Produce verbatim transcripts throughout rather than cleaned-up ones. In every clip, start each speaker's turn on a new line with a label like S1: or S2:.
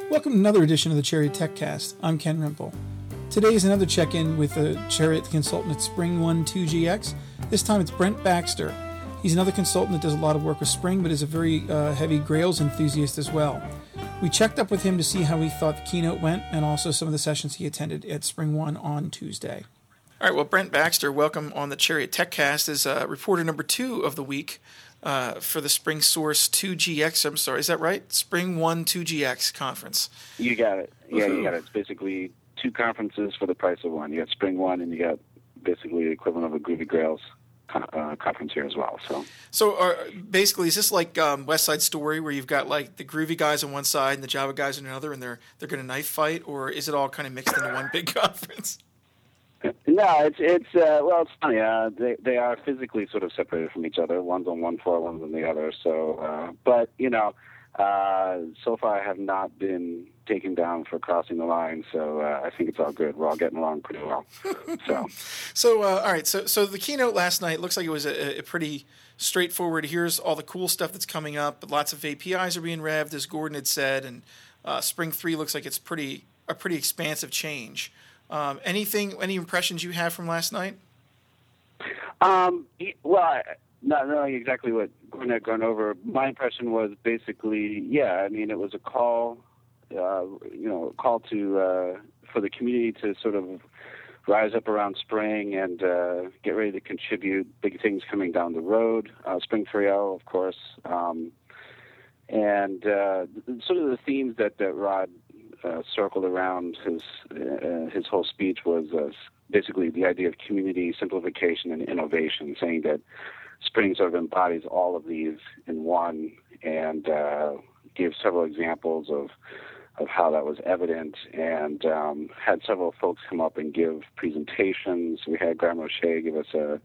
S1: Welcome to another edition of the Chariot TechCast. I'm Ken Rimple. Today is another check-in with the Chariot consultant at Spring one two G X. This time it's Brent Baxter. He's another consultant that does a lot of work with Spring, but is a very uh, heavy Grails enthusiast as well. We checked up with him to see how he thought the keynote went and also some of the sessions he attended at Spring one on Tuesday. All right, well, Brent Baxter, welcome on the Chariot TechCast as uh, reporter number two of the week uh, for the Spring Source two G X. I'm sorry, is that right? Spring one two G X conference.
S2: You got it. Yeah,
S1: Woo-hoo.
S2: You got it. It's basically two conferences for the price of one. You got Spring one, and you got basically the equivalent of a Groovy Grails uh, conference here as well. So,
S1: so uh, basically, is this like um, West Side Story, where you've got like the Groovy guys on one side and the Java guys on another, and they're they're going to knife fight, or is it all kind of mixed into one big conference?
S2: No, it's it's uh, well, it's funny. Uh, they they are physically sort of separated from each other. One's on one floor, one's on the other. So, uh, but you know, uh, so far I have not been taken down for crossing the line. So uh, I think it's all good. We're all getting along pretty well. So,
S1: so uh, all right. So so the keynote last night looks like it was a, a pretty straightforward. Here's all the cool stuff that's coming up. Lots of A P Is are being revved, as Gordon had said, and uh, Spring three looks like it's pretty a pretty expansive change. Um, anything, any impressions you have from last night?
S2: Um, well, I, not knowing exactly what Gordon had gone over, my impression was basically, yeah, I mean, it was a call, uh, you know, a call to, uh, for the community to sort of rise up around Spring and, uh, get ready to contribute big things coming down the road. Uh, Spring three point oh, of course. Um, and, uh, sort of the themes that, that Rod Uh, circled around his uh, his whole speech was uh, basically the idea of community simplification and innovation, saying that Spring sort of embodies all of these in one, and uh, gave several examples of of how that was evident, and um, had several folks come up and give presentations. We had Graham O'Shea give us a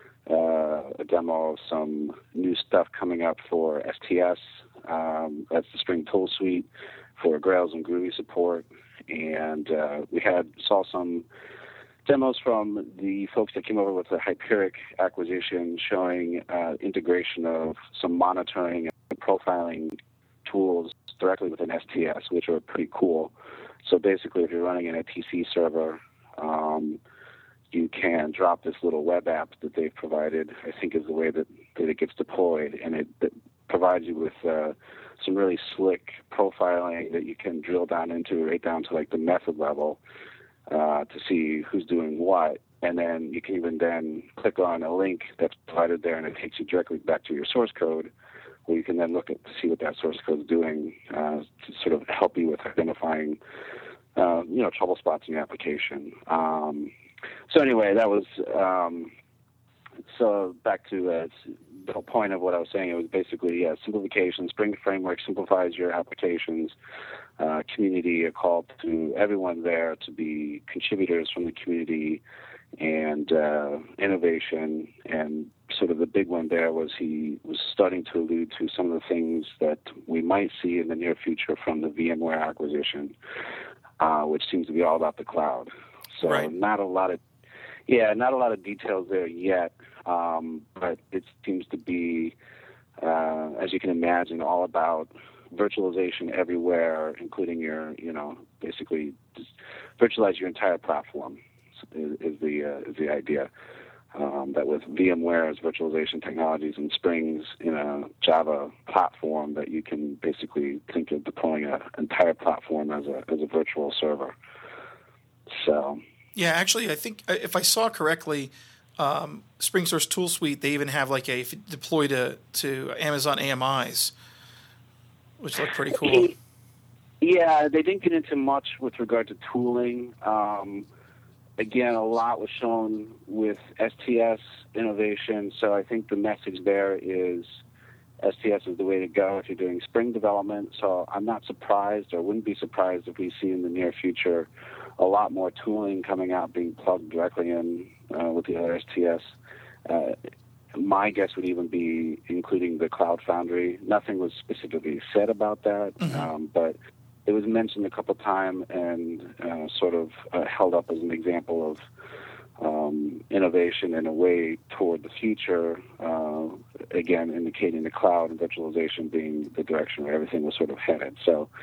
S2: uh, a demo of some new stuff coming up for S T S. Um, that's the Spring Tool Suite for Grails and Groovy support, and uh, we had saw some demos from the folks that came over with the Hyperic acquisition, showing uh, integration of some monitoring and profiling tools directly within S T S, which are pretty cool. So basically, if you're running in a T C server, um, you can drop this little web app that they've provided, I think is the way that, that it gets deployed, and it, it provides you with uh, some really slick profiling that you can drill down into, right down to like the method level, uh, to see who's doing what. And then you can even then click on a link that's provided there, and it takes you directly back to your source code, where you can then look at to see what that source code is doing, uh, to sort of help you with identifying, uh, you know, trouble spots in your application. Um, so anyway, that was um, so back to uh, the whole point of what I was saying. It was basically yeah, simplification. Spring Framework simplifies your applications. Uh, community, a call to everyone there to be contributors from the community, and uh, innovation. And sort of the big one there was he was starting to allude to some of the things that we might see in the near future from the VMware acquisition, uh, which seems to be all about the cloud. So
S1: right.
S2: not a lot of yeah, not a lot of details there yet. Um, but it seems to be, uh, as you can imagine, all about virtualization everywhere, including your, you know, basically just virtualize your entire platform is, is the uh, is the idea. Um, that with VMware's virtualization technologies and Spring's in a Java platform, that you can basically think of deploying an entire platform as a as a virtual server. So.
S1: Yeah, actually, I think if I saw correctly, um, Spring Source Tool Suite, they even have like a deploy to, to Amazon A M Is, which look pretty cool.
S2: Yeah, they didn't get into much with regard to tooling. Um, again, a lot was shown with S T S innovation, so I think the message there is S T S is the way to go if you're doing Spring development. So I'm not surprised, or wouldn't be surprised if we see in the near future a lot more tooling coming out being plugged directly in uh, with the other S T S. Uh, my guess would even be including the Cloud Foundry. Nothing was specifically said about that, mm-hmm. um, but it was mentioned a couple times and uh, sort of uh, held up as an example of um, innovation in a way toward the future, uh, again, indicating the cloud and virtualization being the direction where everything was sort of headed. So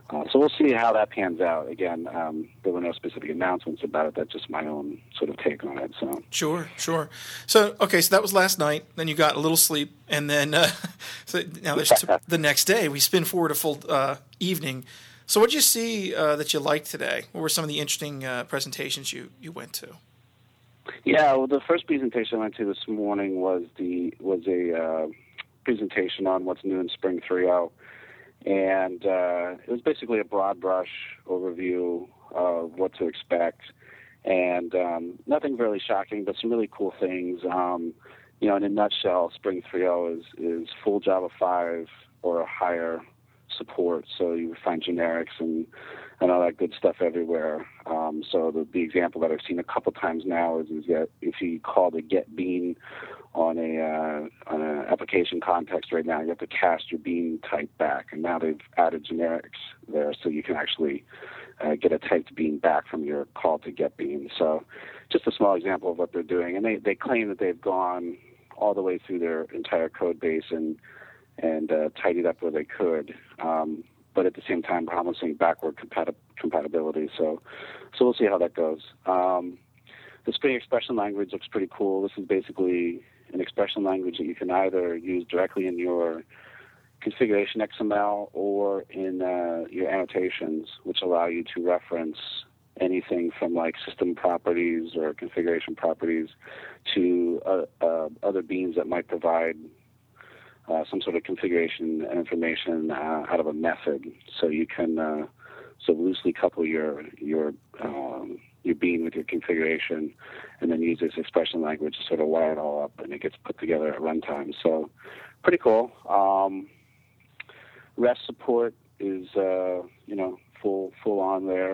S2: Uh, so we'll see how that pans out. Again, um, there were no specific announcements about it. That's just my own sort of take on it. So
S1: sure, sure. So okay, so that was last night. Then you got a little sleep, and then uh, so now there's t- the next day. We spin forward a full uh, evening. So what did you see uh, that you liked today? What were some of the interesting uh, presentations you, you went to?
S2: Yeah, well, the first presentation I went to this morning was the was a uh, presentation on what's new in Spring three point oh. And uh, it was basically a broad brush overview of what to expect, and um, nothing really shocking, but some really cool things. Um, you know, in a nutshell, Spring three point oh is, is full Java five or higher support, so you find generics and, and all that good stuff everywhere. Um, so the, the example that I've seen a couple times now is, is that if you call the get bean on a uh, on an application context right now, you have to cast your bean type back, and now they've added generics there, so you can actually uh, get a typed bean back from your call to get bean. So just a small example of what they're doing, and they, they claim that they've gone all the way through their entire code base and and uh, tidied up where they could, um, but at the same time promising backward compati- compatibility. So so we'll see how that goes. Um, the Spring expression language looks pretty cool. This is basically an expression language that you can either use directly in your configuration X M L or in uh, your annotations, which allow you to reference anything from like system properties or configuration properties to uh, uh, other beans that might provide uh, some sort of configuration information uh, out of a method. So you can uh, so loosely couple your your um, your bean with your configuration, and then use this expression language to sort of wire it all up, and it gets put together at runtime. So pretty cool. Um, REST support is uh, you know full full on there,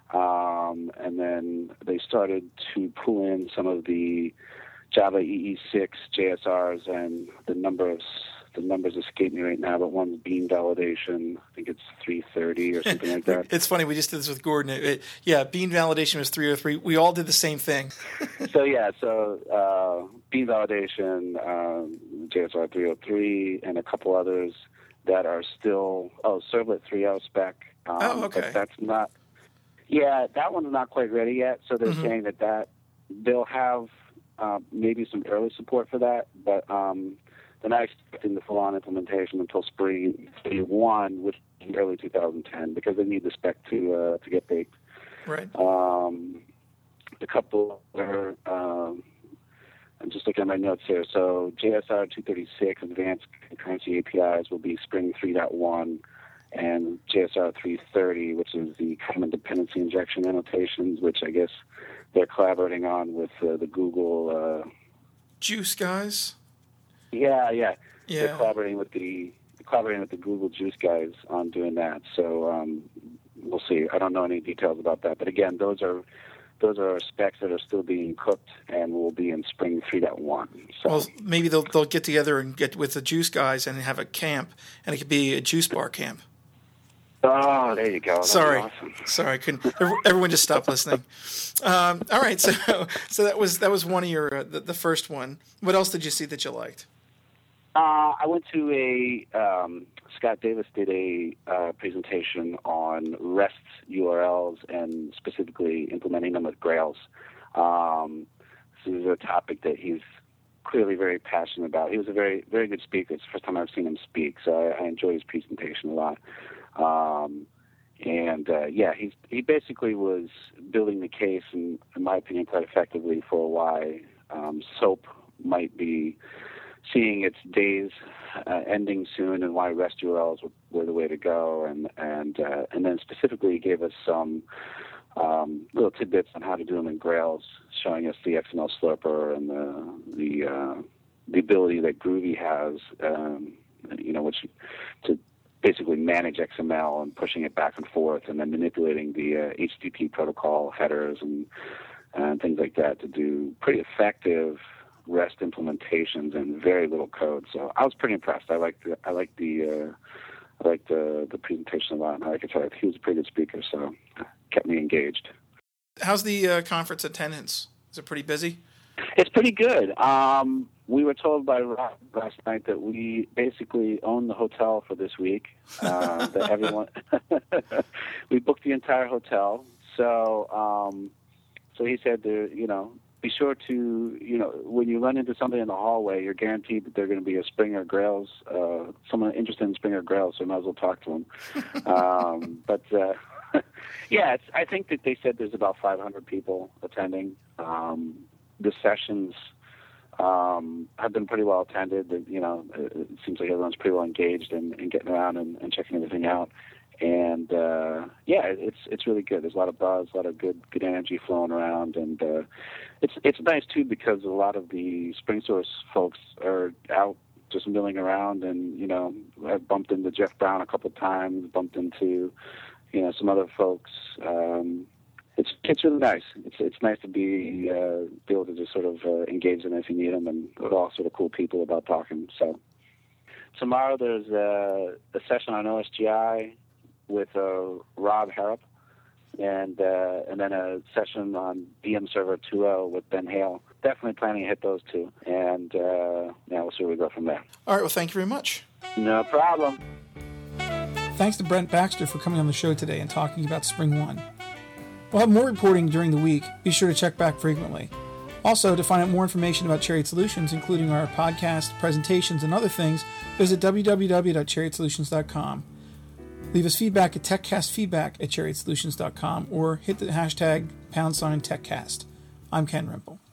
S2: um, and then they started to pull in some of the Java E E six J S Rs, and the number of the numbers escape me right now, but one's bean validation. I think it's three thirty or something like that.
S1: It's funny. We just did this with Gordon. It, it, yeah, bean validation was three oh three. We all did the same thing.
S2: so, yeah, so uh, bean validation, um, J S R three oh three, and a couple others that are still, oh, Servlet three point oh spec. Um,
S1: oh, okay.
S2: But that's not, yeah, that one's not quite ready yet. So they're mm-hmm. saying that, that they'll have uh, maybe some early support for that, but um, they're not expecting the full-on implementation until Spring one, which is early two thousand ten, because they need the spec to uh, to get baked.
S1: Right.
S2: Um, a couple other, um, I'm just looking at my notes here. So J S R two thirty-six Advanced Concurrency A P Is will be Spring three point one, and J S R three thirty, which is the common dependency injection annotations, which I guess they're collaborating on with uh, the Google uh,
S1: Juice guys.
S2: Yeah, yeah,
S1: yeah.
S2: They're collaborating with the collaborating with the Google Juice guys on doing that. So um, we'll see. I don't know any details about that, but again, those are those are specs that are still being cooked and will be in Spring three point one. So
S1: well, maybe they'll they'll get together and get with the Juice guys and have a camp, and it could be a Juice Bar camp.
S2: Oh, there you go. That's
S1: Sorry,
S2: awesome.
S1: Sorry, I couldn't. Everyone just stopped listening. Um, all right, so so that was that was one of your uh, the, the first one. What else did you see that you liked?
S2: Uh, I went to a, um, Scott Davis did a uh, presentation on REST U R Ls and specifically implementing them with Grails. Um, this is a topic that he's clearly very passionate about. He was a very, very good speaker. It's the first time I've seen him speak, so I, I enjoy his presentation a lot. Um, and, uh, yeah, he's, he basically was building the case, in, in my opinion, quite effectively for why um, SOAP might be seeing its days uh, ending soon, and why REST U R Ls were, were the way to go, and and uh, and then specifically gave us some um, little tidbits on how to do them in Grails, showing us the X M L slurper and the the uh, the ability that Groovy has, um, you know, which to basically manage X M L and pushing it back and forth, and then manipulating the uh, H T T P protocol headers and and things like that to do pretty effective REST implementations and very little code. So I was pretty impressed. I liked the, I liked the uh, I liked the the presentation a lot. And like I said, he was a pretty good speaker, so it kept me engaged.
S1: How's the uh, conference attendance? Is it pretty busy?
S2: It's pretty good. Um, we were told by Rob last night that we basically own the hotel for this week. Uh, that everyone, we booked the entire hotel. So, um, so he said, to, you know, be sure to, you know, when you run into somebody in the hallway, you're guaranteed that they're going to be a Springer Grails, uh, someone interested in Springer Grails, so you might as well talk to them. um, but, uh, yeah, it's, I think that they said there's about five hundred people attending. Um, the sessions um, have been pretty well attended. You know, it, it seems like everyone's pretty well engaged in, in getting around and, and checking everything out. And uh, yeah, it's it's really good. There's a lot of buzz, a lot of good good energy flowing around, and uh, it's it's nice too because a lot of the Spring Source folks are out just milling around, and you know, I've bumped into Jeff Brown a couple of times, bumped into you know some other folks. Um, it's it's really nice. It's it's nice to be uh, be able to just sort of uh, engage them if you need them, and with all sort of cool people about talking. So tomorrow there's a, a session on O S G I with uh, Rob Harrop, and uh, and then a session on V M Server two point oh with Ben Hale. Definitely planning to hit those two, and uh, yeah, we'll see where we go from there.
S3: All right, well, thank you very much.
S2: No problem.
S1: Thanks to Brent Baxter for coming on the show today and talking about Spring One. We'll have more reporting during the week. Be sure to check back frequently. Also, to find out more information about Chariot Solutions, including our podcast, presentations, and other things, visit w w w dot chariot solutions dot com. Leave us feedback at techcastfeedback at chariot solutions dot com or hit the hashtag pound sign techcast. I'm Ken Rimple.